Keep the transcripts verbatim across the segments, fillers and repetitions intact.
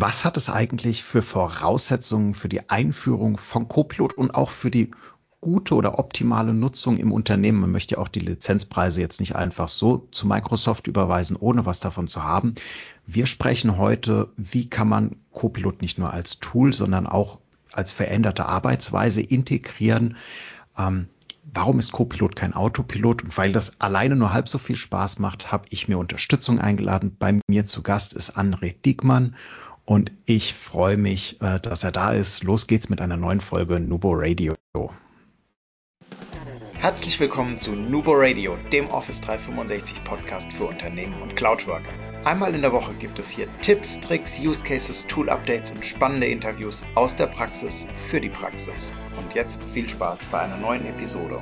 Was hat es eigentlich für Voraussetzungen für die Einführung von Copilot und auch für die gute oder optimale Nutzung im Unternehmen? Man möchte ja auch die Lizenzpreise jetzt nicht einfach so zu Microsoft überweisen, ohne was davon zu haben. Wir sprechen heute, wie kann man Copilot nicht nur als Tool, sondern auch als veränderte Arbeitsweise integrieren. Ähm, warum ist Copilot kein Autopilot? Und weil das alleine nur halb so viel Spaß macht, habe ich mir Unterstützung eingeladen. Bei mir zu Gast ist André Diekmann und ich freue mich, dass er da ist. Los geht's mit einer neuen Folge Nubo Radio. Herzlich willkommen zu Nubo Radio, dem Office dreihundertfünfundsechzig Podcast für Unternehmen und Cloudworker. Einmal in der Woche gibt es hier Tipps, Tricks, Use Cases, Tool Updates und spannende Interviews aus der Praxis für die Praxis. Und jetzt viel Spaß bei einer neuen Episode.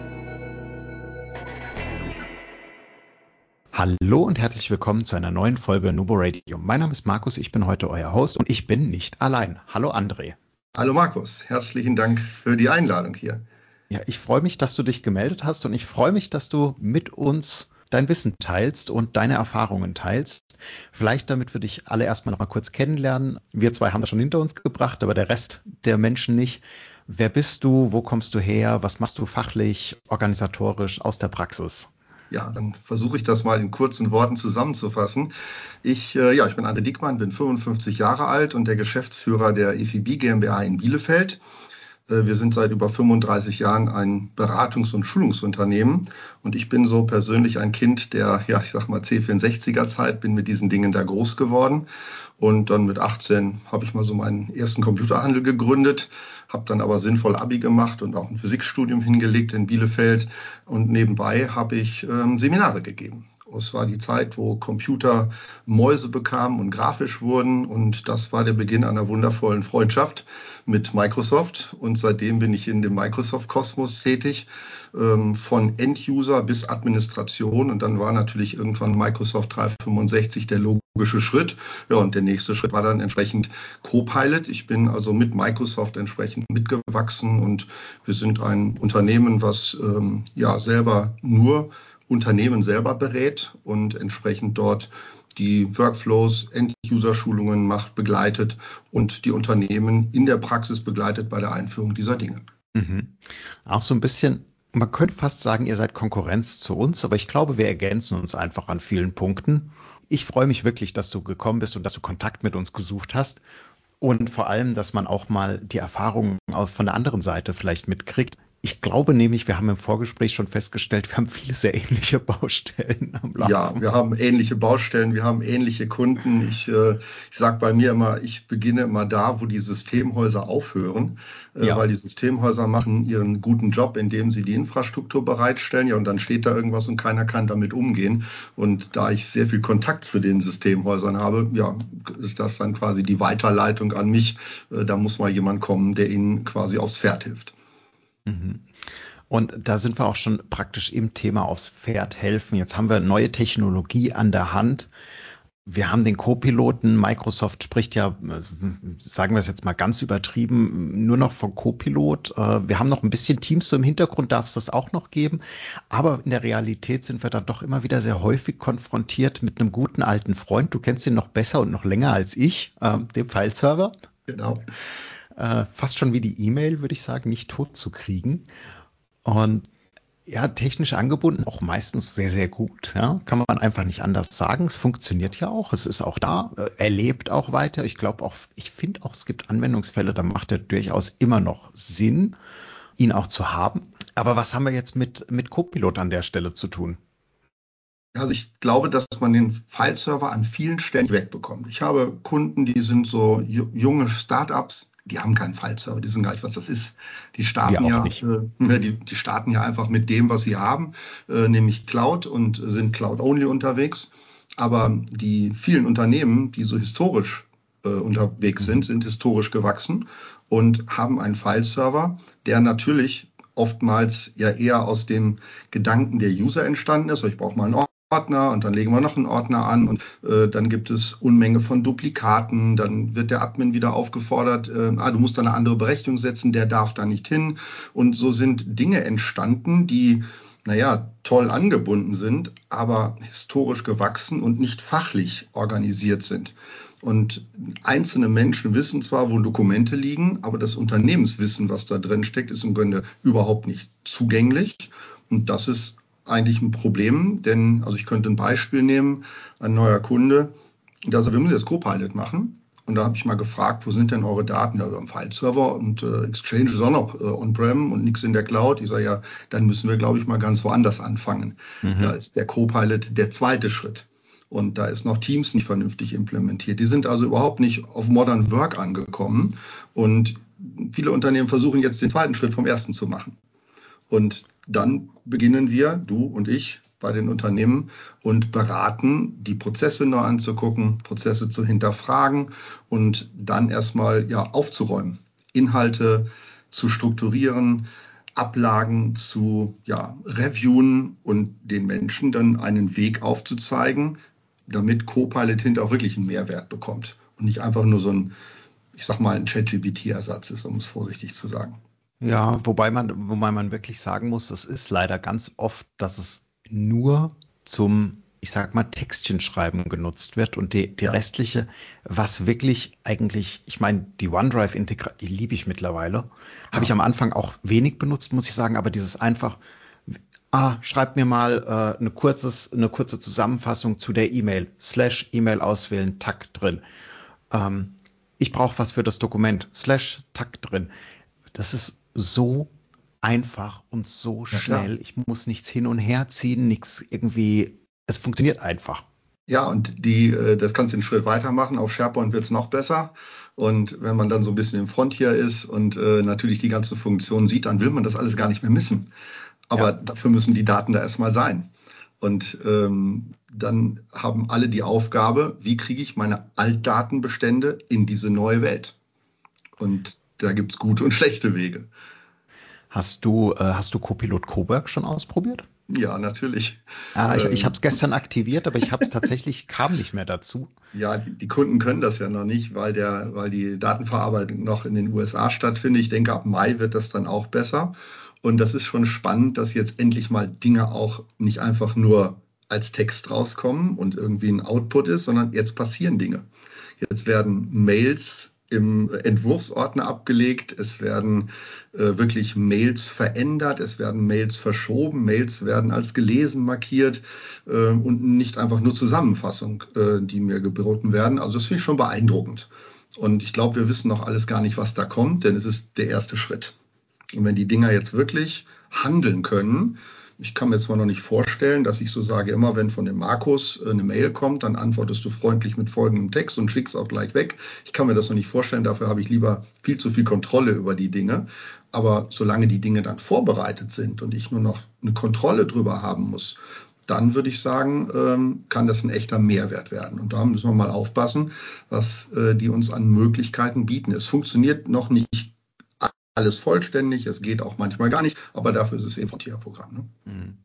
Hallo und herzlich willkommen zu einer neuen Folge Nubo Radio. Mein Name ist Markus, ich bin heute euer Host und ich bin nicht allein. Hallo André. Hallo Markus, herzlichen Dank für die Einladung hier. Ja, ich freue mich, dass du dich gemeldet hast und ich freue mich, dass du mit uns dein Wissen teilst und deine Erfahrungen teilst. Vielleicht damit wir dich alle erstmal noch mal kurz kennenlernen. Wir zwei haben das schon hinter uns gebracht, aber der Rest der Menschen nicht. Wer bist du? Wo kommst du her? Was machst du fachlich, organisatorisch aus der Praxis? Ja, dann versuche ich das mal in kurzen Worten zusammenzufassen. Ich, äh, ja, ich bin André Diekmann, bin fünfundfünfzig Jahre alt und der Geschäftsführer der E V B GmbH in Bielefeld. Wir sind seit über fünfunddreißig Jahren ein Beratungs- und Schulungsunternehmen und ich bin so persönlich ein Kind der, ja, ich sag mal C vierundsechziger Zeit, bin mit diesen Dingen da groß geworden und dann mit achtzehn habe ich mal so meinen ersten Computerhandel gegründet, habe dann aber sinnvoll Abi gemacht und auch ein Physikstudium hingelegt in Bielefeld und nebenbei habe ich ähm, Seminare gegeben. Es war die Zeit, wo Computer Mäuse bekamen und grafisch wurden und das war der Beginn einer wundervollen Freundschaft mit Microsoft und seitdem bin ich in dem Microsoft-Kosmos tätig, von End-User bis Administration und dann war natürlich irgendwann Microsoft dreihundertfünfundsechzig der logische Schritt. Ja, und der nächste Schritt war dann entsprechend Copilot. Ich bin also mit Microsoft entsprechend mitgewachsen und wir sind ein Unternehmen, was ähm, ja selber nur Unternehmen selber berät und entsprechend dort die Workflows, End-User-Schulungen macht, begleitet und die Unternehmen in der Praxis begleitet bei der Einführung dieser Dinge. Mhm. Auch so ein bisschen, man könnte fast sagen, ihr seid Konkurrenz zu uns, aber ich glaube, wir ergänzen uns einfach an vielen Punkten. Ich freue mich wirklich, dass du gekommen bist und dass du Kontakt mit uns gesucht hast und vor allem, dass man auch mal die Erfahrungen von der anderen Seite vielleicht mitkriegt. Ich glaube nämlich, wir haben im Vorgespräch schon festgestellt, wir haben viele sehr ähnliche Baustellen am Laufen. Ja, wir haben ähnliche Baustellen, wir haben ähnliche Kunden. Ich, äh, ich sage bei mir immer, ich beginne immer da, wo die Systemhäuser aufhören, äh, ja. weil die Systemhäuser machen ihren guten Job, indem sie die Infrastruktur bereitstellen. Ja, und dann steht da irgendwas und keiner kann damit umgehen. Und da ich sehr viel Kontakt zu den Systemhäusern habe, ja, ist das dann quasi die Weiterleitung an mich. Äh, da muss mal jemand kommen, der ihnen quasi aufs Pferd hilft. Und da sind wir auch schon praktisch im Thema aufs Pferd helfen. Jetzt haben wir neue Technologie an der Hand. Wir haben den Copiloten. Microsoft spricht ja, sagen wir es jetzt mal ganz übertrieben, nur noch von Copilot. Wir haben noch ein bisschen Teams so im Hintergrund, darf es das auch noch geben. Aber in der Realität sind wir dann doch immer wieder sehr häufig konfrontiert mit einem guten alten Freund. Du kennst ihn noch besser und noch länger als ich, dem File-Server. Genau. Äh, fast schon wie die E-Mail, würde ich sagen, nicht tot zu kriegen. Und ja, technisch angebunden, auch meistens sehr, sehr gut. Ja? Kann man einfach nicht anders sagen. Es funktioniert ja auch. Es ist auch da. Äh, er lebt auch weiter. Ich glaube auch, ich finde auch, es gibt Anwendungsfälle, da macht er durchaus immer noch Sinn, ihn auch zu haben. Aber was haben wir jetzt mit, mit Copilot an der Stelle zu tun? Also ich glaube, dass man den File-Server an vielen Stellen wegbekommt. Ich habe Kunden, die sind so junge Startups, die haben keinen File-Server, die wissen gar nicht, was das ist. Die starten ja, äh, die, die starten ja einfach mit dem, was sie haben, äh, nämlich Cloud und sind Cloud-only unterwegs. Aber die vielen Unternehmen, die so historisch äh, unterwegs sind, sind historisch gewachsen und haben einen File-Server, der natürlich oftmals ja eher aus dem Gedanken der User entstanden ist. Ich brauche mal einen Ordner und dann legen wir noch einen Ordner an und äh, dann gibt es Unmenge von Duplikaten, dann wird der Admin wieder aufgefordert, äh, ah, du musst da eine andere Berechnung setzen, der darf da nicht hin und so sind Dinge entstanden, die, naja, toll angebunden sind, aber historisch gewachsen und nicht fachlich organisiert sind. Und einzelne Menschen wissen zwar, wo Dokumente liegen, aber das Unternehmenswissen, was da drin steckt, ist im Grunde überhaupt nicht zugänglich. Und das ist eigentlich ein Problem, denn, also ich könnte ein Beispiel nehmen, ein neuer Kunde, der sagt, wir müssen jetzt Copilot machen. Und da habe ich mal gefragt, wo sind denn eure Daten? Ja, wir haben File-Server und äh, Exchange ist auch noch äh, on-prem und nichts in der Cloud. Ich sage, ja, dann müssen wir, glaube ich, mal ganz woanders anfangen. Mhm. Da ist der Copilot der zweite Schritt. Und da ist noch Teams nicht vernünftig implementiert. Die sind also überhaupt nicht auf Modern Work angekommen. Und viele Unternehmen versuchen jetzt den zweiten Schritt vom ersten zu machen. Und dann beginnen wir, du und ich, bei den Unternehmen und beraten, die Prozesse neu anzugucken, Prozesse zu hinterfragen und dann erstmal ja aufzuräumen, Inhalte zu strukturieren, Ablagen zu ja, reviewen und den Menschen dann einen Weg aufzuzeigen, damit Copilot hinterher auch wirklich einen Mehrwert bekommt und nicht einfach nur so ein, ich sag mal, ein ChatGPT-Ersatz ist, um es vorsichtig zu sagen. Ja, wobei man, wobei man wirklich sagen muss, es ist leider ganz oft, dass es nur zum, ich sag mal, Textchen schreiben genutzt wird und die, die ja. restliche, was wirklich eigentlich, ich meine, die OneDrive-Integration, die liebe ich mittlerweile, ja. habe ich am Anfang auch wenig benutzt, muss ich sagen, aber dieses einfach, ah, schreib mir mal äh, eine, kurzes, eine kurze Zusammenfassung zu der E-Mail, slash E-Mail auswählen, Tag drin. Ähm, ich brauche was für das Dokument, slash Tag drin. Das ist so einfach und so ja, schnell. Klar. Ich muss nichts hin und her ziehen, nichts irgendwie. Es funktioniert einfach. Ja, und die, das kannst du einen Schritt weitermachen. Auf SharePoint wird es noch besser. Und wenn man dann so ein bisschen im Frontier ist und äh, natürlich die ganze Funktion sieht, dann will man das alles gar nicht mehr missen. Aber ja. dafür müssen die Daten da erstmal sein. Und ähm, dann haben alle die Aufgabe, wie kriege ich meine Altdatenbestände in diese neue Welt? Und da gibt es gute und schlechte Wege. Hast du, äh, hast du Copilot Cowork schon ausprobiert? Ja, natürlich. Ah, ich ähm, ich habe es gestern aktiviert, aber ich habe es tatsächlich, kam nicht mehr dazu. Ja, die, die Kunden können das ja noch nicht, weil, der, weil die Datenverarbeitung noch in den U S A stattfindet. Ich denke, ab Mai wird das dann auch besser. Und das ist schon spannend, dass jetzt endlich mal Dinge auch nicht einfach nur als Text rauskommen und irgendwie ein Output ist, sondern jetzt passieren Dinge. Jetzt werden Mails im Entwurfsordner abgelegt, es werden äh, wirklich Mails verändert, es werden Mails verschoben, Mails werden als gelesen markiert äh, und nicht einfach nur Zusammenfassung, äh, die mir geboten werden. Also das finde ich schon beeindruckend. Und ich glaube, wir wissen noch alles gar nicht, was da kommt, denn es ist der erste Schritt. Und wenn die Dinger jetzt wirklich handeln können, ich kann mir zwar noch nicht vorstellen, dass ich so sage, immer wenn von dem Markus eine Mail kommt, dann antwortest du freundlich mit folgendem Text und schickst auch gleich weg. Ich kann mir das noch nicht vorstellen, dafür habe ich lieber viel zu viel Kontrolle über die Dinge. Aber solange die Dinge dann vorbereitet sind und ich nur noch eine Kontrolle drüber haben muss, dann würde ich sagen, kann das ein echter Mehrwert werden. Und da müssen wir mal aufpassen, was die uns an Möglichkeiten bieten. Es funktioniert noch nicht alles vollständig, es geht auch manchmal gar nicht, aber dafür ist es eben ein Frontierprogramm. Ne?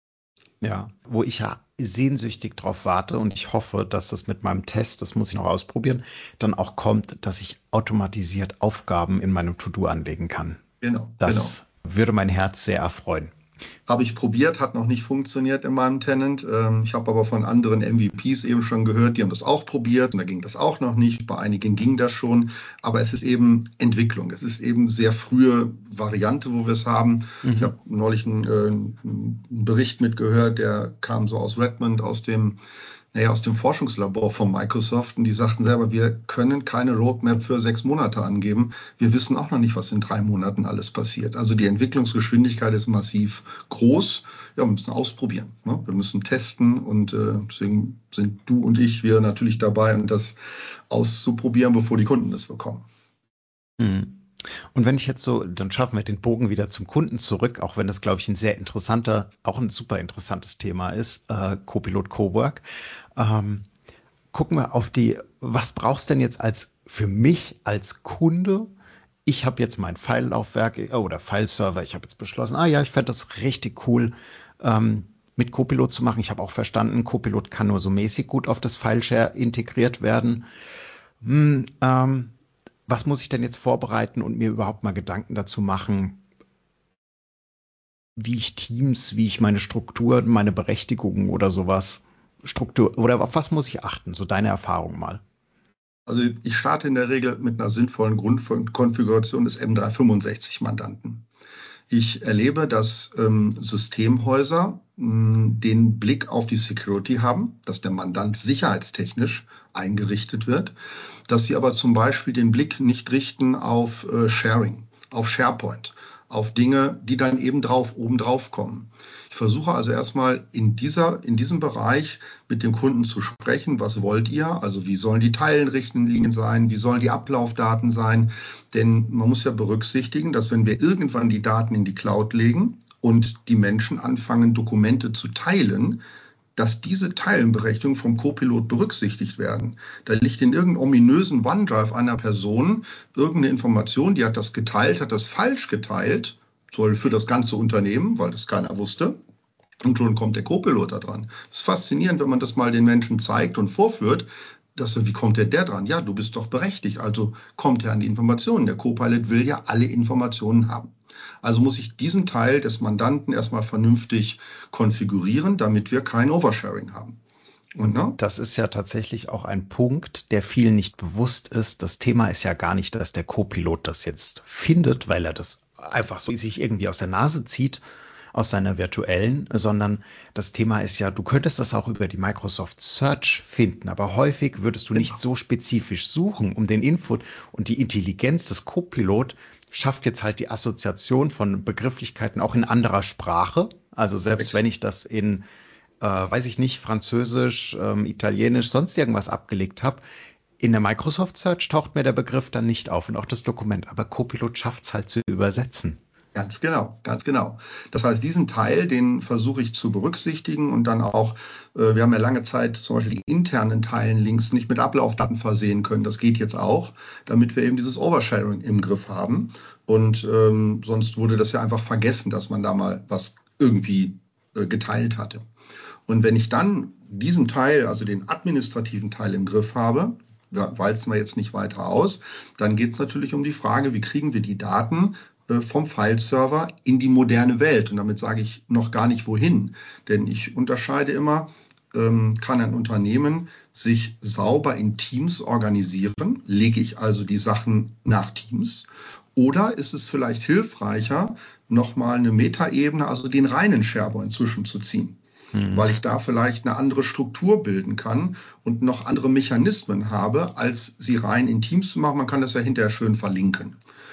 Ja, wo ich ja sehnsüchtig drauf warte und ich hoffe, dass das mit meinem Test, das muss ich noch ausprobieren, dann auch kommt, dass ich automatisiert Aufgaben in meinem To-Do anlegen kann. Genau. Das genau. würde mein Herz sehr erfreuen. Habe ich probiert, hat noch nicht funktioniert in meinem Tenant. Ich habe aber von anderen M V Ps eben schon gehört, die haben das auch probiert und da ging das auch noch nicht. Bei einigen ging das schon, aber es ist eben Entwicklung. Es ist eben sehr frühe Variante, wo wir es haben. Mhm. Ich habe neulich einen, einen Bericht mitgehört, der kam so aus Redmond, aus dem Naja, aus dem Forschungslabor von Microsoft und die sagten selber, wir können keine Roadmap für sechs Monate angeben. Wir wissen auch noch nicht, was in drei Monaten alles passiert. Also die Entwicklungsgeschwindigkeit ist massiv groß. Ja, wir müssen ausprobieren. Ne? Wir müssen testen und äh, deswegen sind du und ich, wir natürlich dabei, um das auszuprobieren, bevor die Kunden das bekommen. Mhm. Und wenn ich jetzt so, dann schaffen wir den Bogen wieder zum Kunden zurück, auch wenn das, glaube ich, ein sehr interessanter, auch ein super interessantes Thema ist, äh, Copilot Cowork. Ähm, gucken wir auf die, was brauchst du denn jetzt als, für mich als Kunde? Ich habe jetzt mein File-Laufwerk oh, oder File-Server, ich habe jetzt beschlossen, ah ja, ich fände das richtig cool, ähm, mit Copilot zu machen. Ich habe auch verstanden, Copilot kann nur so mäßig gut auf das File-Share integriert werden. Hm, ähm, Was muss ich denn jetzt vorbereiten und mir überhaupt mal Gedanken dazu machen, wie ich Teams, wie ich meine Struktur, meine Berechtigungen oder sowas, Struktur, oder auf was muss ich achten? So deine Erfahrung mal. Also ich starte in der Regel mit einer sinnvollen Grundkonfiguration des M dreihundertfünfundsechzig Mandanten. Ich erlebe, dass ähm, Systemhäuser mh, den Blick auf die Security haben, dass der Mandant sicherheitstechnisch eingerichtet wird, dass sie aber zum Beispiel den Blick nicht richten auf äh, Sharing, auf SharePoint, auf Dinge, die dann eben drauf, oben drauf kommen. Ich versuche also erstmal in dieser, in diesem Bereich mit dem Kunden zu sprechen. Was wollt ihr? Also wie sollen die Teilenrichtlinien sein? Wie sollen die Ablaufdaten sein? Denn man muss ja berücksichtigen, dass wenn wir irgendwann die Daten in die Cloud legen und die Menschen anfangen, Dokumente zu teilen, dass diese Teilenberechtigungen vom Copilot berücksichtigt werden. Da liegt in irgendeinem ominösen OneDrive einer Person irgendeine Information, die hat das geteilt, hat das falsch geteilt, soll für das ganze Unternehmen, weil das keiner wusste. Und schon kommt der Copilot da dran. Das ist faszinierend, wenn man das mal den Menschen zeigt und vorführt, dass, wie kommt der, der dran? Ja, du bist doch berechtigt, also kommt er an die Informationen. Der Copilot will ja alle Informationen haben. Also muss ich diesen Teil des Mandanten erstmal vernünftig konfigurieren, damit wir kein Oversharing haben. Und, ne? Das ist ja tatsächlich auch ein Punkt, der vielen nicht bewusst ist. Das Thema ist ja gar nicht, dass der Copilot das jetzt findet, weil er das einfach so sich irgendwie aus der Nase zieht, aus seiner virtuellen, sondern das Thema ist ja, du könntest das auch über die Microsoft Search finden, aber häufig würdest du Genau. nicht so spezifisch suchen, um den Input, und die Intelligenz des Copilot schafft jetzt halt die Assoziation von Begrifflichkeiten auch in anderer Sprache. Also selbst wenn ich das in, äh, weiß ich nicht, Französisch, ähm, Italienisch, sonst irgendwas abgelegt habe, in der Microsoft Search taucht mir der Begriff dann nicht auf und auch das Dokument. Aber Copilot schafft es halt zu übersetzen. Ganz genau, ganz genau. Das heißt, diesen Teil, den versuche ich zu berücksichtigen und dann auch, äh, wir haben ja lange Zeit zum Beispiel die internen Teilenlinks nicht mit Ablaufdaten versehen können. Das geht jetzt auch, damit wir eben dieses Oversharing im Griff haben. Und ähm, sonst wurde das ja einfach vergessen, dass man da mal was irgendwie äh, geteilt hatte. Und wenn ich dann diesen Teil, also den administrativen Teil im Griff habe, walzen wir jetzt nicht weiter aus, dann geht es natürlich um die Frage, wie kriegen wir die Daten vom File-Server in die moderne Welt. Und damit sage ich noch gar nicht wohin. Denn ich unterscheide immer, ähm, kann ein Unternehmen sich sauber in Teams organisieren? Lege ich also die Sachen nach Teams? Oder ist es vielleicht hilfreicher, nochmal eine Metaebene, also den reinen SharePoint zwischenzuziehen? Mhm. Weil ich da vielleicht eine andere Struktur bilden kann und noch andere Mechanismen habe, als sie rein in Teams zu machen. Man kann das ja hinterher schön verlinken.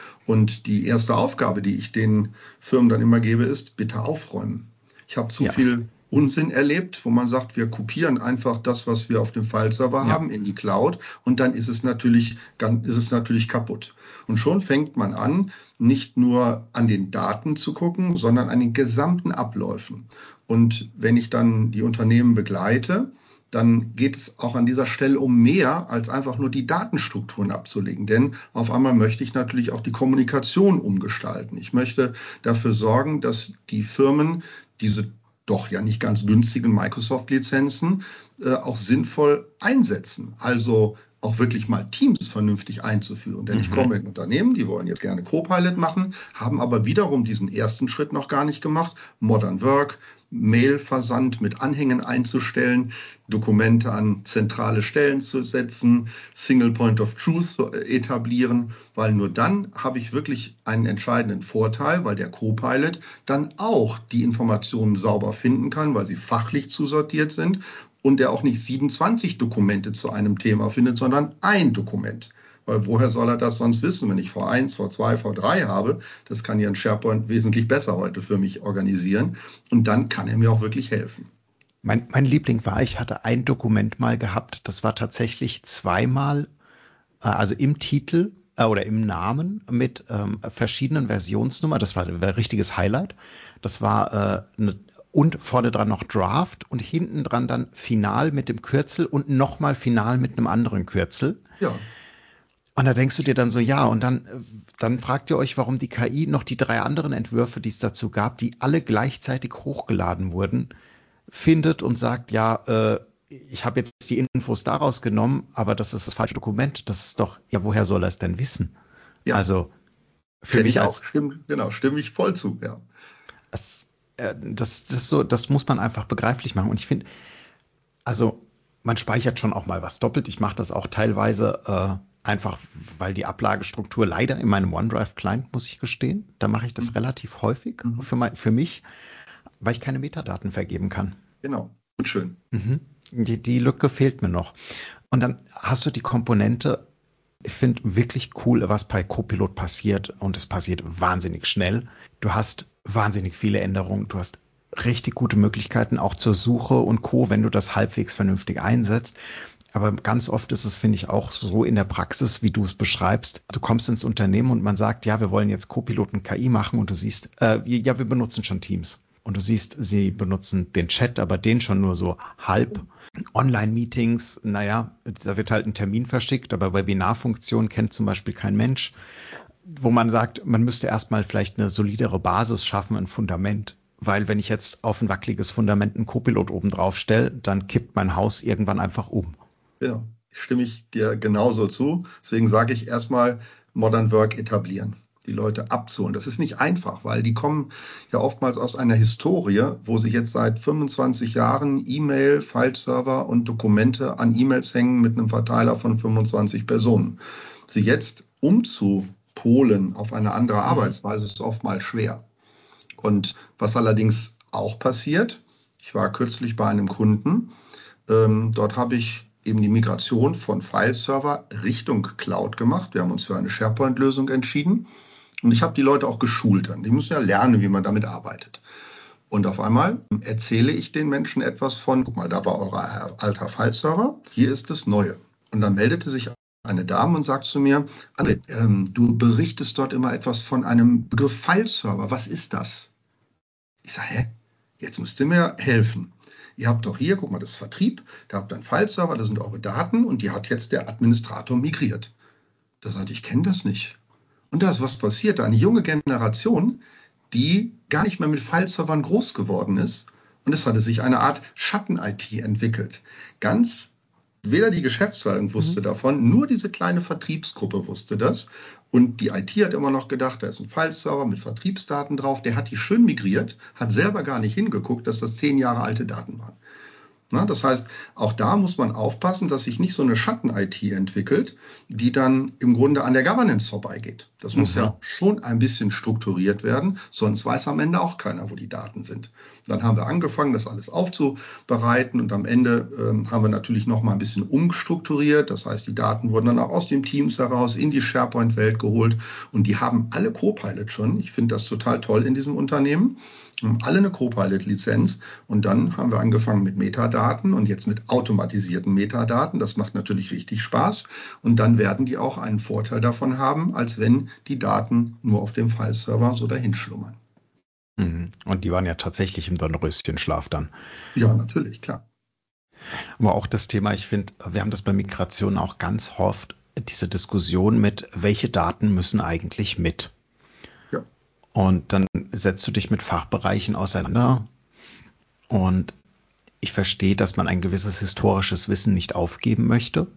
Und die erste Aufgabe, die ich den Firmen dann immer gebe, ist, bitte aufräumen. Ich habe zu ja. viel Unsinn erlebt, wo man sagt, wir kopieren einfach das, was wir auf dem File-Server ja. haben, in die Cloud und dann ist es natürlich, ist es natürlich kaputt. Und schon fängt man an, nicht nur an den Daten zu gucken, sondern an den gesamten Abläufen. Und wenn ich dann die Unternehmen begleite, dann geht es auch an dieser Stelle um mehr, als einfach nur die Datenstrukturen abzulegen. Denn auf einmal möchte ich natürlich auch die Kommunikation umgestalten. Ich möchte dafür sorgen, dass die Firmen diese doch ja nicht ganz günstigen Microsoft-Lizenzen äh, auch sinnvoll einsetzen. Also auch wirklich mal Teams vernünftig einzuführen. Denn mhm. ich komme in Unternehmen, die wollen jetzt gerne Copilot machen, haben aber wiederum diesen ersten Schritt noch gar nicht gemacht. Modern Work, Mailversand mit Anhängen einzustellen, Dokumente an zentrale Stellen zu setzen, Single Point of Truth zu etablieren, weil nur dann habe ich wirklich einen entscheidenden Vorteil, weil der Copilot dann auch die Informationen sauber finden kann, weil sie fachlich zusortiert sind und der auch nicht siebenundzwanzig Dokumente zu einem Thema findet, sondern ein Dokument. Weil woher soll er das sonst wissen, wenn ich V eins, V zwei, V drei habe? Das kann ja ein SharePoint wesentlich besser heute für mich organisieren. Und dann kann er mir auch wirklich helfen. Mein, mein Liebling war, ich hatte ein Dokument mal gehabt, das war tatsächlich zweimal, also im Titel äh, oder im Namen mit ähm, verschiedenen Versionsnummern. Das war ein richtiges Highlight. Das war äh, eine und vorne dran noch Draft und hinten dran dann Final mit dem Kürzel und nochmal Final mit einem anderen Kürzel. Ja. Und da denkst du dir dann so, ja, und dann, dann fragt ihr euch, warum die K I noch die drei anderen Entwürfe, die es dazu gab, die alle gleichzeitig hochgeladen wurden, findet und sagt, ja, äh, ich habe jetzt die Infos daraus genommen, aber das ist das falsche Dokument. Das ist doch, ja, woher soll er es denn wissen? Ja. Also für Kenn mich ich als, auch, stimme, genau, stimme ich voll zu, ja. Das, äh, das, das, so, das muss man einfach begreiflich machen. Und ich finde, also man speichert schon auch mal was doppelt. Ich mache das auch teilweise äh, einfach, weil die Ablagestruktur leider in meinem OneDrive-Client, muss ich gestehen, da mache ich das mhm. relativ häufig mhm. für, mein, für mich, weil ich keine Metadaten vergeben kann. Genau, gut schön. Mhm. Die, die Lücke fehlt mir noch. Und dann hast du die Komponente, ich finde wirklich cool, was bei Copilot passiert, und es passiert wahnsinnig schnell. Du hast wahnsinnig viele Änderungen, du hast richtig gute Möglichkeiten auch zur Suche und Co., wenn du das halbwegs vernünftig einsetzt. Aber ganz oft ist es, finde ich, auch so in der Praxis, wie du es beschreibst. Du kommst ins Unternehmen und man sagt, ja, wir wollen jetzt Copilot und K I machen, und du siehst, äh, ja, wir benutzen schon Teams. Und du siehst, sie benutzen den Chat, aber den schon nur so halb. Online-Meetings, naja, da wird halt ein Termin verschickt, aber Webinarfunktion kennt zum Beispiel kein Mensch. Wo man sagt, man müsste erstmal vielleicht eine solidere Basis schaffen, ein Fundament. Weil wenn ich jetzt auf ein wackeliges Fundament einen Copilot oben drauf stelle, dann kippt mein Haus irgendwann einfach um. Genau, stimme ich dir genauso zu. Deswegen sage ich erstmal Modern Work etablieren, die Leute abzuholen. Das ist nicht einfach, weil die kommen ja oftmals aus einer Historie, wo sie jetzt seit fünfundzwanzig Jahren E-Mail, File-Server und Dokumente an E-Mails hängen mit einem Verteiler von fünfundzwanzig Personen. Sie jetzt umzupolen auf eine andere Arbeitsweise ist oftmals schwer. Und was allerdings auch passiert, ich war kürzlich bei einem Kunden, ähm, dort habe ich eben die Migration von File-Server Richtung Cloud gemacht. Wir haben uns für eine SharePoint-Lösung entschieden und ich habe die Leute auch geschult. Die müssen ja lernen, wie man damit arbeitet. Und auf einmal erzähle ich den Menschen etwas von, guck mal, da war euer alter File-Server, hier ist das Neue. Und dann meldete sich eine Dame und sagt zu mir, André, ähm, du berichtest dort immer etwas von einem Begriff File-Server. Was ist das? Ich sage, hä? Jetzt müsst ihr mir helfen. Ihr habt doch hier, guck mal, das ist Vertrieb, da habt ihr einen File-Server, da sind eure Daten und die hat jetzt der Administrator migriert. Da sagte ich, ich kenne das nicht. Und da ist was passiert, eine junge Generation, die gar nicht mehr mit File-Servern groß geworden ist. Und es hatte sich eine Art Schatten-I T entwickelt. Ganz Weder die Geschäftsleitung wusste mhm. davon, nur diese kleine Vertriebsgruppe wusste das. Und die I T hat immer noch gedacht, da ist ein File-Server mit Vertriebsdaten drauf. Der hat die schön migriert, hat selber gar nicht hingeguckt, dass das zehn Jahre alte Daten waren. Na, das heißt, auch da muss man aufpassen, dass sich nicht so eine Schatten-I T entwickelt, die dann im Grunde an der Governance vorbeigeht. Das mhm. muss ja schon ein bisschen strukturiert werden, sonst weiß am Ende auch keiner, wo die Daten sind. Dann haben wir angefangen, das alles aufzubereiten und am Ende ähm, haben wir natürlich noch mal ein bisschen umstrukturiert. Das heißt, die Daten wurden dann auch aus den Teams heraus in die SharePoint-Welt geholt und die haben alle Copilot schon. Ich finde das total toll in diesem Unternehmen. Haben alle eine Copilot-Lizenz und dann haben wir angefangen mit Metadaten und jetzt mit automatisierten Metadaten. Das macht natürlich richtig Spaß und dann werden die auch einen Vorteil davon haben, als wenn die Daten nur auf dem File-Server so dahin schlummern. Und die waren ja tatsächlich im Dornröschenschlaf dann. Ja, natürlich, klar. Aber auch das Thema, ich finde, wir haben das bei Migration auch ganz oft, diese Diskussion mit, welche Daten müssen eigentlich mit? Ja. Und dann setzt du dich mit Fachbereichen auseinander und ich verstehe, dass man ein gewisses historisches Wissen nicht aufgeben möchte.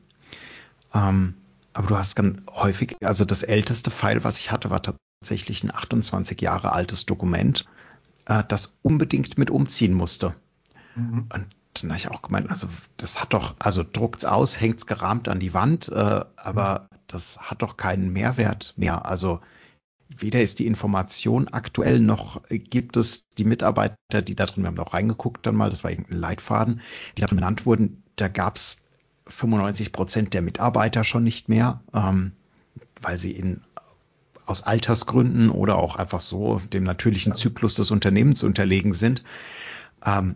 Ähm, aber du hast ganz häufig, also das älteste File, was ich hatte, war tatsächlich ein achtundzwanzig Jahre altes Dokument, äh, das unbedingt mit umziehen musste. Mhm. Und dann habe ich auch gemeint, also das hat doch, also druckt's aus, hängt's gerahmt an die Wand, äh, aber das hat doch keinen Mehrwert mehr. Also weder ist die Information aktuell, noch gibt es die Mitarbeiter, die da drin, wir haben da auch reingeguckt dann mal, das war irgendein Leitfaden, die da drin benannt wurden, da gab's fünfundneunzig Prozent der Mitarbeiter schon nicht mehr, ähm, weil sie in aus Altersgründen oder auch einfach so dem natürlichen Zyklus des Unternehmens unterlegen sind. Ähm,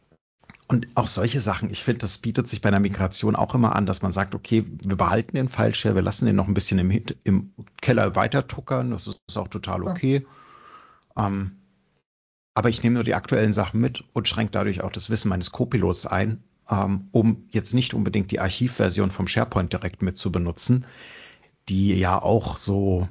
und auch solche Sachen, ich finde, das bietet sich bei einer Migration auch immer an, dass man sagt, okay, wir behalten den File-Share, wir lassen den noch ein bisschen im, im Keller weiter tuckern, das ist auch total okay. Ja. Ähm, aber ich nehme nur die aktuellen Sachen mit und schränke dadurch auch das Wissen meines Copilots ein, ähm, um jetzt nicht unbedingt die Archivversion vom SharePoint direkt mit zu benutzen, die ja auch so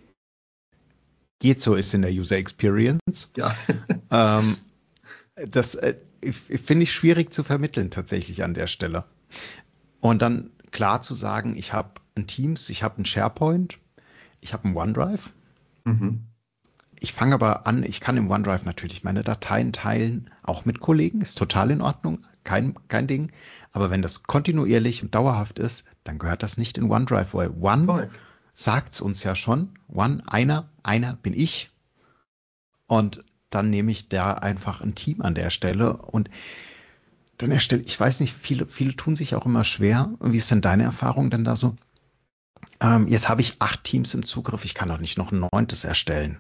geht so ist in der User Experience. Ja. ähm, das äh, finde ich schwierig zu vermitteln tatsächlich an der Stelle. Und dann klar zu sagen, ich habe ein Teams, ich habe ein SharePoint, ich habe ein OneDrive. Mhm. ich fange aber an, ich kann im OneDrive natürlich meine Dateien teilen, auch mit Kollegen, ist total in Ordnung, kein, kein Ding. Aber wenn das kontinuierlich und dauerhaft ist, dann gehört das nicht in OneDrive, weil One sagt es uns ja schon, One, einer, einer bin ich. Und dann nehme ich da einfach ein Team an der Stelle und dann erstelle, ich weiß nicht, viele, viele tun sich auch immer schwer. Wie ist denn deine Erfahrung denn da so? Ähm, jetzt habe ich acht Teams im Zugriff, ich kann doch nicht noch ein neuntes erstellen.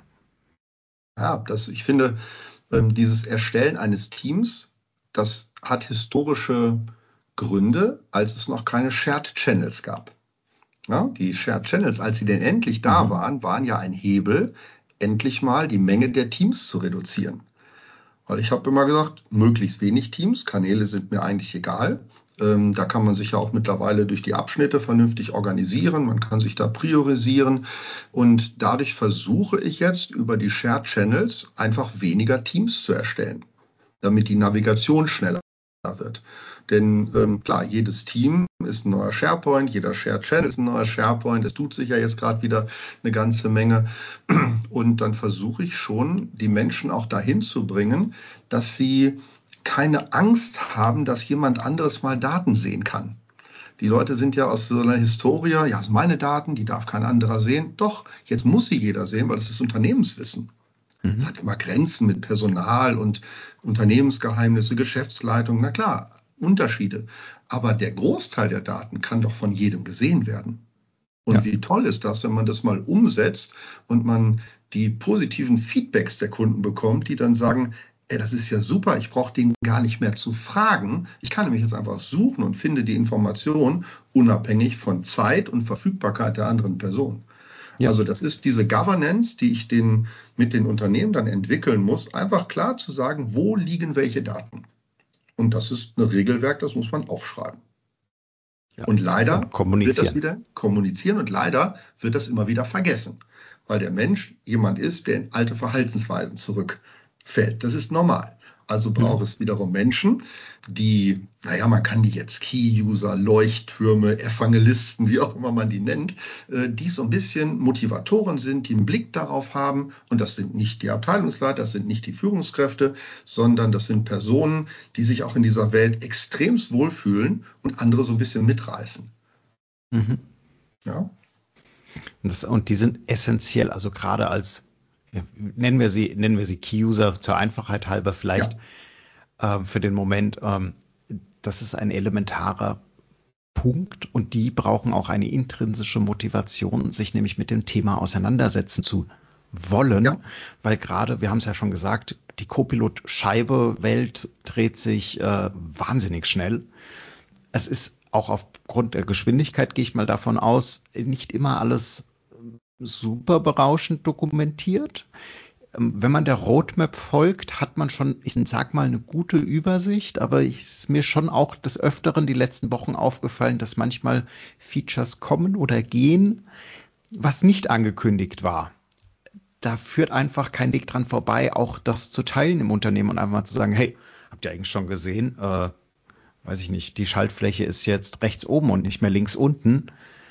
Ja, das, ich finde, ähm, dieses Erstellen eines Teams, das hat historische Gründe, als es noch keine Shared Channels gab. Ja, die Shared Channels, als sie denn endlich da Mhm. waren, waren ja ein Hebel, endlich mal die Menge der Teams zu reduzieren. Weil ich habe immer gesagt, möglichst wenig Teams, Kanäle sind mir eigentlich egal. Ähm, da kann man sich ja auch mittlerweile durch die Abschnitte vernünftig organisieren, man kann sich da priorisieren und dadurch versuche ich jetzt über die Shared Channels einfach weniger Teams zu erstellen, damit die Navigation schneller wird. Denn ähm, klar, jedes Team ist ein neuer SharePoint, jeder Shared Channel ist ein neuer SharePoint. Es tut sich ja jetzt gerade wieder eine ganze Menge. Und dann versuche ich schon, die Menschen auch dahin zu bringen, dass sie keine Angst haben, dass jemand anderes mal Daten sehen kann. Die Leute sind ja aus so einer Historie, ja, das sind meine Daten, die darf kein anderer sehen. Doch, jetzt muss sie jeder sehen, weil das ist Unternehmenswissen. Es Mhm. hat immer Grenzen mit Personal und Unternehmensgeheimnisse, Geschäftsleitung, na klar, Unterschiede. Aber der Großteil der Daten kann doch von jedem gesehen werden. Und Ja. wie toll ist das, wenn man das mal umsetzt und man die positiven Feedbacks der Kunden bekommt, die dann sagen, ey, das ist ja super, ich brauche den gar nicht mehr zu fragen. Ich kann nämlich jetzt einfach suchen und finde die Information unabhängig von Zeit und Verfügbarkeit der anderen Person. Ja. Also das ist diese Governance, die ich den, mit den Unternehmen dann entwickeln muss, einfach klar zu sagen, wo liegen welche Daten. Und das ist ein Regelwerk, das muss man aufschreiben. Ja. Und leider Und kommunizieren. wird das wieder kommunizieren und leider wird das immer wieder vergessen, weil der Mensch jemand ist, der in alte Verhaltensweisen zurückfällt. Das ist normal. Also braucht Mhm. es wiederum Menschen, die, naja, man kann die jetzt Key-User, Leuchttürme, Evangelisten, wie auch immer man die nennt, die so ein bisschen Motivatoren sind, die einen Blick darauf haben. Und das sind nicht die Abteilungsleiter, das sind nicht die Führungskräfte, sondern das sind Personen, die sich auch in dieser Welt extremst wohlfühlen und andere so ein bisschen mitreißen. Mhm. Ja. Und, das, und die sind essentiell, also gerade als, ja, nennen wir sie, nennen wir sie Key-User zur Einfachheit halber vielleicht Ja. ähm, für den Moment. Ähm, das ist ein elementarer Punkt und die brauchen auch eine intrinsische Motivation, sich nämlich mit dem Thema auseinandersetzen zu wollen, Ja. weil gerade, wir haben es ja schon gesagt, die Copilot-Scheibe-Welt dreht sich äh, wahnsinnig schnell. Es ist auch aufgrund der Geschwindigkeit, gehe ich mal davon aus, nicht immer alles super berauschend dokumentiert. Wenn man der Roadmap folgt, hat man schon, ich sag mal, eine gute Übersicht, aber es ist mir schon auch des Öfteren die letzten Wochen aufgefallen, dass manchmal Features kommen oder gehen, was nicht angekündigt war. Da führt einfach kein Weg dran vorbei, auch das zu teilen im Unternehmen und einfach mal zu sagen, hey, habt ihr eigentlich schon gesehen, äh, weiß ich nicht, die Schaltfläche ist jetzt rechts oben und nicht mehr links unten.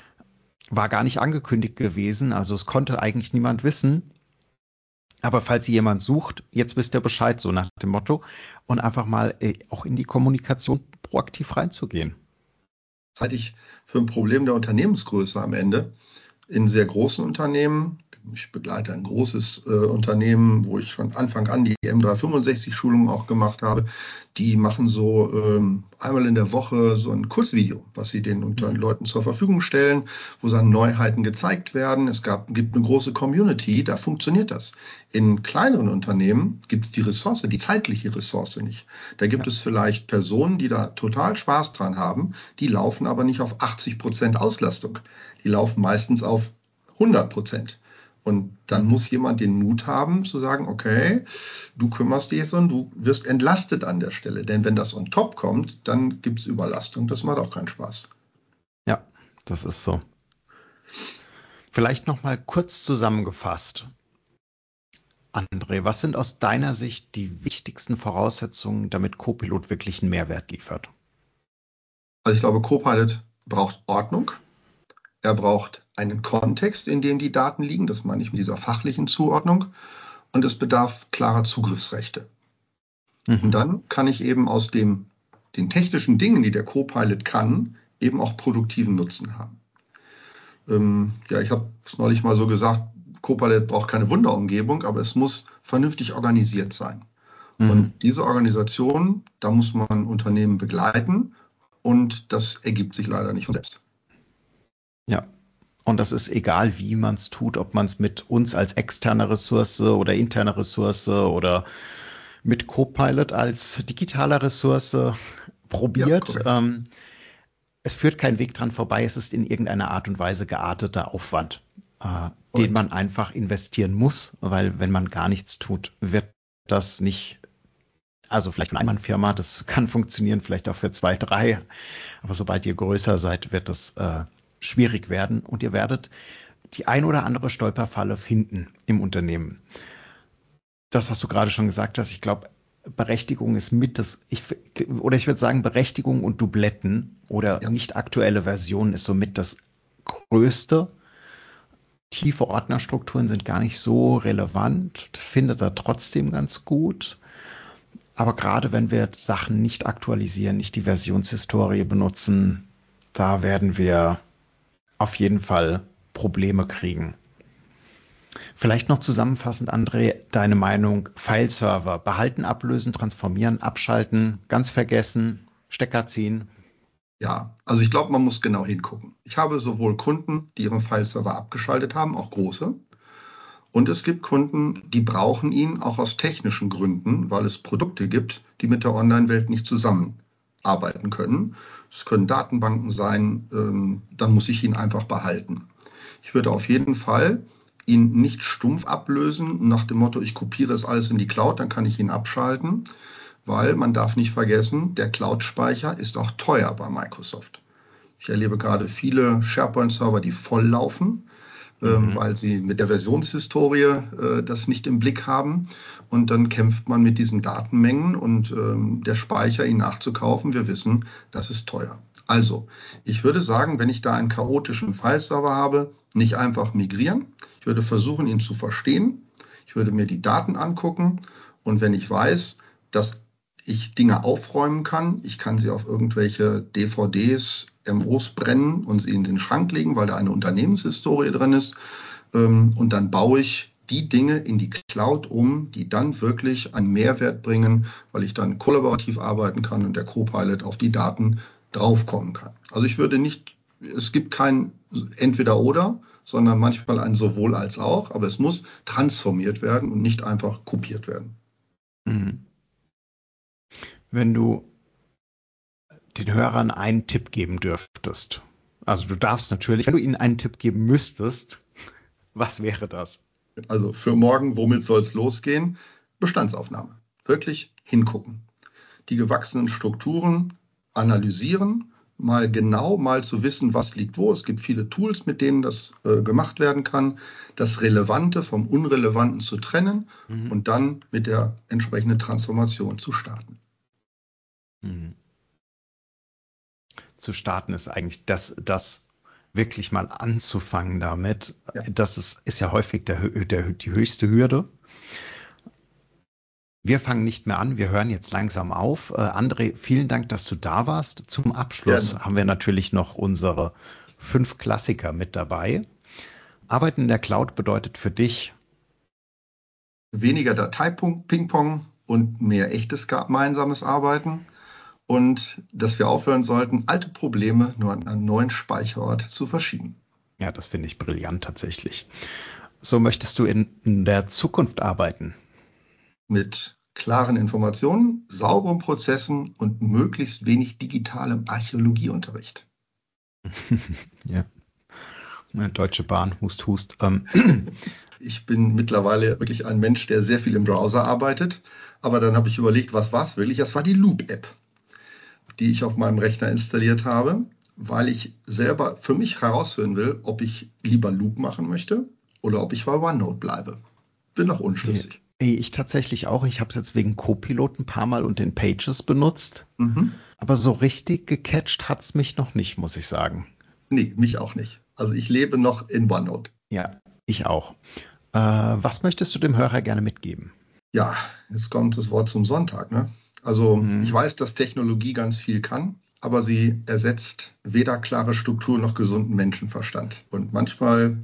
War gar nicht angekündigt gewesen, also es konnte eigentlich niemand wissen. Aber falls ihr jemand sucht, jetzt wisst ihr Bescheid, so nach dem Motto. Und einfach mal äh, auch in die Kommunikation proaktiv reinzugehen. Das halte ich für ein Problem der Unternehmensgröße am Ende. In sehr großen Unternehmen, ich begleite ein großes äh, Unternehmen, wo ich von Anfang an die M dreihundertfünfundsechzig-Schulungen auch gemacht habe, die machen so ähm, einmal in der Woche so ein Kurzvideo, was sie den unter Mhm. Leuten zur Verfügung stellen, wo dann Neuheiten gezeigt werden. Es gab, gibt eine große Community, da funktioniert das. In kleineren Unternehmen gibt es die Ressource, die zeitliche Ressource nicht. Da gibt Ja. es vielleicht Personen, die da total Spaß dran haben, die laufen aber nicht auf achtzig Prozent Auslastung. Die laufen meistens auf hundert Prozent. Und dann Mhm. muss jemand den Mut haben zu sagen, okay, du kümmerst dich jetzt und du wirst entlastet an der Stelle. Denn wenn das on top kommt, dann gibt es Überlastung. Das macht auch keinen Spaß. Ja, das ist so. Vielleicht noch mal kurz zusammengefasst. André, was sind aus deiner Sicht die wichtigsten Voraussetzungen, damit Copilot wirklich einen Mehrwert liefert? Also ich glaube, Copilot braucht Ordnung. Er braucht einen Kontext, in dem die Daten liegen. Das meine ich mit dieser fachlichen Zuordnung. und es bedarf klarer Zugriffsrechte. Mhm. Und dann kann ich eben aus dem, den technischen Dingen, die der Copilot kann, eben auch produktiven Nutzen haben. Ähm, ja, ich habe es neulich mal so gesagt, Copilot braucht keine Wunderumgebung, aber es muss vernünftig organisiert sein. Mhm. Und diese Organisation, da muss man Unternehmen begleiten und das ergibt sich leider nicht von selbst. Ja, und das ist egal, wie man es tut, ob man es mit uns als externe Ressource oder interne Ressource oder mit Copilot als digitaler Ressource probiert. Ja, ähm, es führt kein Weg dran vorbei. Es ist in irgendeiner Art und Weise gearteter Aufwand, äh, den man einfach investieren muss, weil wenn man gar nichts tut, wird das nicht, also vielleicht für eine Einmannfirma, das kann funktionieren, vielleicht auch für zwei, drei, aber sobald ihr größer seid, wird das äh, schwierig werden und ihr werdet die ein oder andere Stolperfalle finden im Unternehmen. Das, was du gerade schon gesagt hast, ich glaube, Berechtigung ist mit das, ich, oder ich würde sagen, Berechtigung und Dubletten oder Ja. nicht aktuelle Versionen ist somit das Größte. Tiefe Ordnerstrukturen sind gar nicht so relevant, das findet er trotzdem ganz gut. Aber gerade wenn wir jetzt Sachen nicht aktualisieren, nicht die Versionshistorie benutzen, da werden wir auf jeden Fall Probleme kriegen. Vielleicht noch zusammenfassend, André, deine Meinung, File-Server, behalten, ablösen, transformieren, abschalten, ganz vergessen, Stecker ziehen. Ja, also ich glaube, man muss genau hingucken. Ich habe sowohl Kunden, die ihren File-Server abgeschaltet haben, auch große, und es gibt Kunden, die brauchen ihn auch aus technischen Gründen, weil es Produkte gibt, die mit der Online-Welt nicht zusammenarbeiten können. Es können Datenbanken sein, ähm, dann muss ich ihn einfach behalten. Ich würde auf jeden Fall ihn nicht stumpf ablösen, nach dem Motto, ich kopiere es alles in die Cloud, dann kann ich ihn abschalten, weil man darf nicht vergessen, der Cloud-Speicher ist auch teuer bei Microsoft. Ich erlebe gerade viele SharePoint-Server, die voll laufen, mhm. ähm, weil sie mit der Versionshistorie äh, das nicht im Blick haben. Und dann kämpft man mit diesen Datenmengen und ähm, der Speicher, ihn nachzukaufen, wir wissen, das ist teuer. Also, ich würde sagen, wenn ich da einen chaotischen File-Server habe, nicht einfach migrieren. Ich würde versuchen, ihn zu verstehen. Ich würde mir die Daten angucken. Und wenn ich weiß, dass ich Dinge aufräumen kann, ich kann sie auf irgendwelche D V Ds, M Os brennen und sie in den Schrank legen, weil da eine Unternehmenshistorie drin ist. Und dann baue ich die Dinge in die Cloud um, die dann wirklich einen Mehrwert bringen, weil ich dann kollaborativ arbeiten kann und der Copilot auf die Daten draufkommen kann. Also ich würde nicht, es gibt kein Entweder-Oder, sondern manchmal ein sowohl als auch, aber es muss transformiert werden und nicht einfach kopiert werden. Mhm. Wenn du den Hörern einen Tipp geben dürftest, also du darfst natürlich, wenn du ihnen einen Tipp geben müsstest, was wäre das? Also für morgen, womit soll es losgehen? Bestandsaufnahme. Wirklich hingucken. Die gewachsenen Strukturen analysieren, mal genau mal zu wissen, was liegt wo. Es gibt viele Tools, mit denen das äh, gemacht werden kann. Das Relevante vom Unrelevanten zu trennen mhm. und dann mit der entsprechenden Transformation zu starten. Mhm. Zu starten ist eigentlich das, das wirklich mal anzufangen damit. Ja. Das ist, ist ja häufig der, der, die höchste Hürde. Wir fangen nicht mehr an, wir hören jetzt langsam auf. Äh, André, vielen Dank, dass du da warst. Zum Abschluss Gerne. Haben wir natürlich noch unsere fünf Klassiker mit dabei. Arbeiten in der Cloud bedeutet für dich? Weniger Datei-Ping-Pong und mehr echtes gemeinsames Arbeiten. Und dass wir aufhören sollten, alte Probleme nur an einen neuen Speicherort zu verschieben. Ja, das finde ich brillant tatsächlich. So möchtest du in, in der Zukunft arbeiten? Mit klaren Informationen, sauberen Prozessen und möglichst wenig digitalem Archäologieunterricht. Ja, Deutsche Bahn, Hust, Hust. Ähm. Ich bin mittlerweile wirklich ein Mensch, der sehr viel im Browser arbeitet. Aber dann habe ich überlegt, was war es wirklich? Das war die Loop-App, die ich auf meinem Rechner installiert habe, weil ich selber für mich herausfinden will, ob ich lieber Loop machen möchte oder ob ich bei OneNote bleibe. Bin noch unschlüssig. Ich tatsächlich auch. Ich habe es jetzt wegen Copilot ein paar Mal und den Pages benutzt. Mhm. Aber so richtig gecatcht hat es mich noch nicht, muss ich sagen. Nee, mich auch nicht. Also ich lebe noch in OneNote. Ja, ich auch. Äh, was möchtest du dem Hörer gerne mitgeben? Ja, jetzt kommt das Wort zum Sonntag. Ne? Also mhm. ich weiß, dass Technologie ganz viel kann, aber sie ersetzt weder klare Struktur noch gesunden Menschenverstand. Und manchmal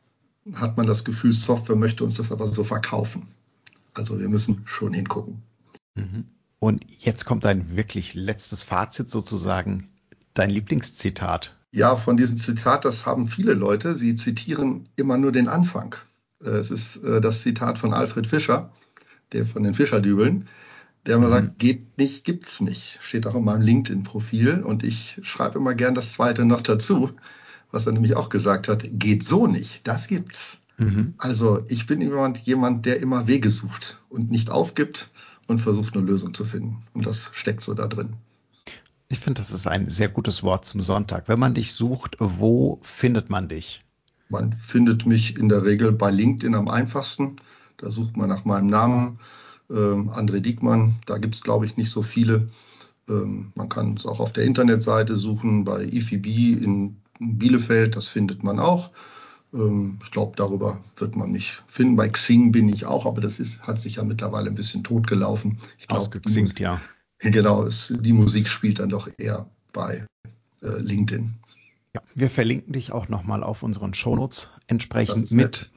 hat man das Gefühl, Software möchte uns das aber so verkaufen. Also wir müssen schon hingucken. Mhm. Und jetzt kommt dein wirklich letztes Fazit sozusagen, dein Lieblingszitat. Ja, von diesem Zitat, das haben viele Leute. Sie zitieren immer nur den Anfang. Es ist das Zitat von Alfred Fischer, der von den Fischerdübeln, der immer mhm. sagt, geht nicht, gibt's nicht. Steht auch in meinem LinkedIn-Profil. Und ich schreibe immer gern das Zweite noch dazu, was er nämlich auch gesagt hat, geht so nicht, das gibt's. Mhm. Also ich bin jemand, jemand, der immer Wege sucht und nicht aufgibt und versucht, eine Lösung zu finden. Und das steckt so da drin. Ich finde, das ist ein sehr gutes Wort zum Sonntag. Wenn man dich sucht, wo findet man dich? Man findet mich in der Regel bei LinkedIn am einfachsten. Da sucht man nach meinem Namen, ähm, André Diekmann. Da gibt es, glaube ich, nicht so viele. Ähm, man kann es auch auf der Internetseite suchen, bei I F I B in Bielefeld. Das findet man auch. Ähm, ich glaube, darüber wird man mich finden. Bei Xing bin ich auch, aber das ist, hat sich ja mittlerweile ein bisschen totgelaufen. Ich glaube, Ausgexinkt, ja. Genau, es, die Musik spielt dann doch eher bei äh, LinkedIn. Ja, wir verlinken dich auch nochmal auf unseren Shownotes entsprechend mit.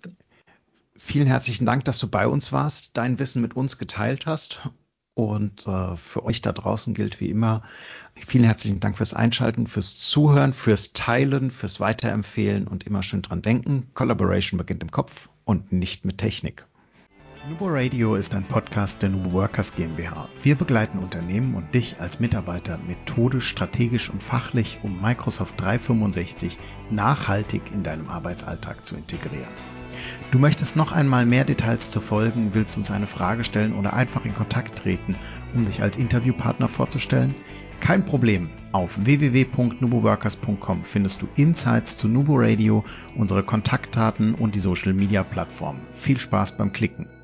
Vielen herzlichen Dank, dass du bei uns warst, dein Wissen mit uns geteilt hast. Und äh, für euch da draußen gilt wie immer, vielen herzlichen Dank fürs Einschalten, fürs Zuhören, fürs Teilen, fürs Weiterempfehlen und immer schön dran denken. Collaboration beginnt im Kopf und nicht mit Technik. Nubo Radio ist ein Podcast der Nubo Workers GmbH. Wir begleiten Unternehmen und dich als Mitarbeiter methodisch, strategisch und fachlich, um Microsoft dreihundertfünfundsechzig nachhaltig in deinem Arbeitsalltag zu integrieren. Du möchtest noch einmal mehr Details zu folgen, willst uns eine Frage stellen oder einfach in Kontakt treten, um dich als Interviewpartner vorzustellen? Kein Problem. Auf w w w punkt nubo workers punkt com findest du Insights zu Nubo Radio, unsere Kontaktdaten und die Social Media Plattformen. Viel Spaß beim Klicken.